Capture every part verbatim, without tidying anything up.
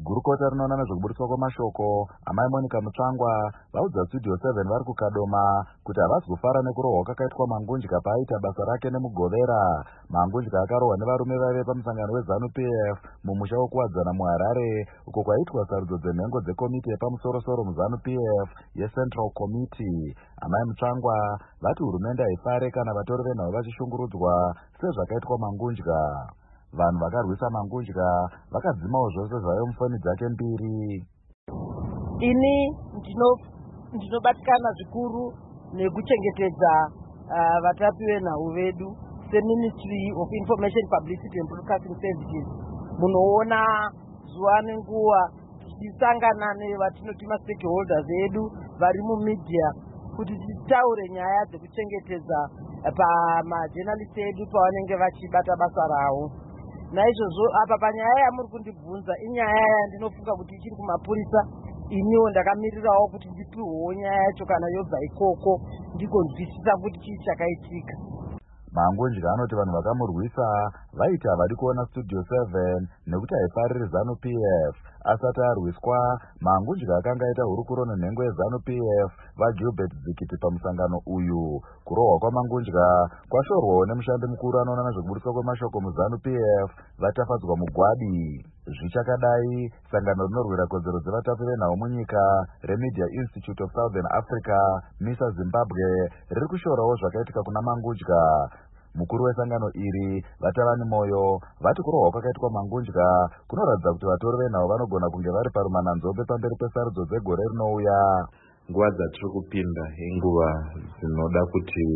Gurukota rinoona nezvekuburitswa kwemashoko amai Monica Mutsvangwa vaudza Studio seven vari kukadoma kuti havasi kufara nekurohwa kwakaitwa Mangundya paaita basa rake nemugovera. Mangundya akarohwa nevarume vaive pamusangano weZANU P F mumusha wokuwadzana muHarare uko kwaitwa sarudzo dzenhengo dzekomiti yepamusorosoro muZANU P F yeCentral Committee. Amai Mutsvangwa vati hurumende haifare kana vatori venhau vachishungurudzwa sezvakaitwa Mangundya. Vanhu vakarwisa Mangundya vakadzimawo zvose zvaiva mufoni dzake mbiri. Ini ndinobatikana zvikuru nekuchengetedza uh, vatapi venhau vedu seMinistry of Information Publicity and Broadcasting Services. Munoona zuva nenguva tichisangana nevatinoti stakeholders edu vari mumedia kuti titaure nyaya dzekuchengetedza pamajournalist edu pavanenge vachibata basa ravo. Naizvozvo apa panyaya yamuri kundibvunza inyaya yandinofunga kuti ichiri kumapurisa, iniwo ndakamirirawo kuti ndipiwewo nyaya yacho kana yobva ikoko ndigonzwisisa kuti chii chakaitika. Mangundya anoti vanhu vakamurwisa vaiti havadi kuona Studio seven nekuti haifariri ZANU P F. Asati arwiswa, Mangundya akanga aita hurukuro nenhengo yeZANU P F vaGilbert Zikiti pamusangano uyu. Kurohwa kwaMangundya kwashorwawo nemushandi mukuru anoona nezvekuburitswa kwemashoko muZANU P F Vatafadzwa Mugwadi. Zvichakadai, sangano rinorwira kodzero dzevatapi venhau munyika reMedia Institute of Southern Africa MISA Zimbabwe riri kushorawo zvakaitika kuna Mangundya. Mukuru wesangano iri Vatavani Moyo vati kurohwa kwakaitwa Mangundya kunoratidza kuti vatori venhau vanogona kunge vari parumananzombe pamberi pesarudzo dzegore rinouya. Nguva dzatiri kupinda inguva dzinoda kuti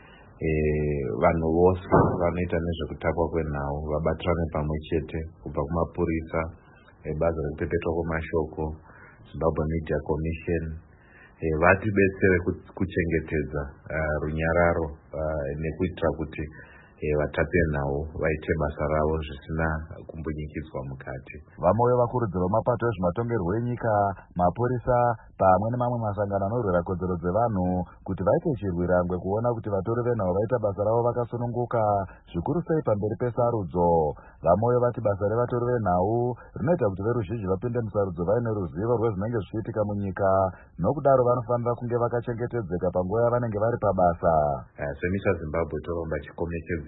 vanhu vose vanoita nezvekutapwa kwenhau vabatirane pamwe chete, kubva kumapurisa, bazi rekupepetwa kwemashoko, Zimbabwe Media Commission, vatibetsere kuchengetedza runyararo nekuitira kuti vatapi venhau vaite basa ravo zvisina kumbunyikidzwa mukati. Vamoyo vakurudzira mapato ezvematongerwo enyika, mapurisa pamwe nemamwe masangano anorwira kodzero dzevanhu kuti vaite chirwirangwe kuona kuti vatori venhau vaita basa ravo vakasununguka, zvikuru sei pamberi pesarudzo. Vamoyo vati basa revatori venhau rinoita kuti veruzhinji vapinde musarudzo vaine ruzivo rwezvinenge zvichiitika munyika, nokudaro vanofanira kunge vakachengetedzeka panguva yavanenge vari pabasa. SeMISA Zimbabwe toromba chikomekedzera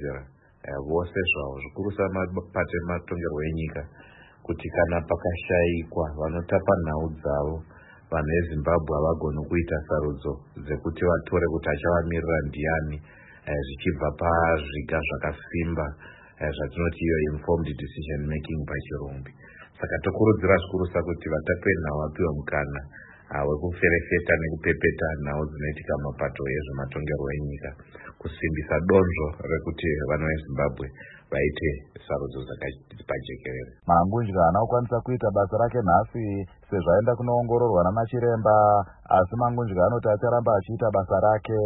vose zvavo zvikuru samapato ematongerwo enyika kuti kana pakashayikwa vanotapa nhau dzavo vanhu veZimbabwe havagoni kuita sarudzo dzekuti vatore kuti achavamirira ndiani zvichibva pazviga zvakasimba zvatinoti iyo informed decision making pachirungu. Saka tokurudzira zvikurusa kuti vatapi venhau vapiwe mukana wekuferefeta nekupepeta nhau dzinoitika mapato ezvematongerwo enyika, kusimbisa donzvo rekuti vanhu veZimbabwe vaite sarudzo dzakapajekerere. Mangundya haana kukwanisa kuita basa rake nhasi sezvo aenda kunoongororwa namachiremba, asi Mangundya anoti acharamba achiita basa rake.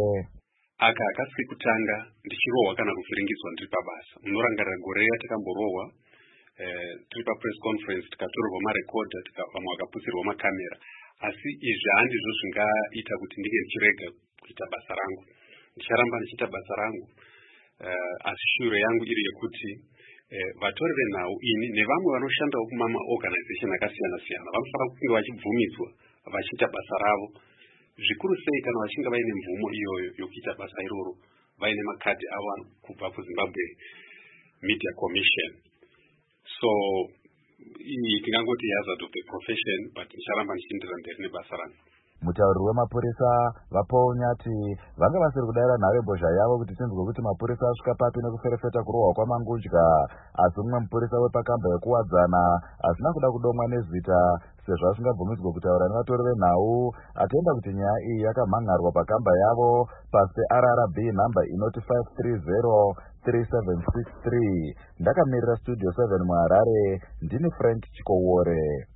Aka akasi kutanga ndichirohwa kana kuvhiringidzwa ndiri pabasa. Munorangarira gore ratakamborohwa eh, tiri papress conference tikatorerwa marekodha, vamwe vakaputsirwa makamera. Asi izvi handizvo zvingaita kuti ndinge ndichirega kuita basa rangu. Ndicharamba ndichiita basa rangu, uh, asi shure yangu iri yekuti uh, vatori venhau ini nevamwe vanoshandawo kumama organization akasiyana siyana vanofanira kunge vachibvumidzwa vachiita basa ravo, zvikuru sei kana vachinge vaine mvumo iyoyo yokuita basa iroro, vaine makadhi avo kubva kuZimbabwe Media Commission. So iyi tingangoti hazard of the profession, but ndicharamba ndichienderera mberi nebasa rangu. Mutauriri wemapurisa vaPaul Nyati vanga vasiri kudaira nharembozha yavo kuti tinzwe kuti mapurisa asvika papi nekuferefeta kurohwa kwaMangundya, asi mumwe mupurisa wepakamba yekuwadzana asina kuda kudomwa nezita sezvo asingabvumidzwe kutaura nevatori venhau, atenda kuti nyaya iyi yakamhangarwa pakamba yavo pasi peR R B nhamba inoti five three zero three seven six three. Ndakamirira Studio seven muHarare, ndini Frank Chikowore.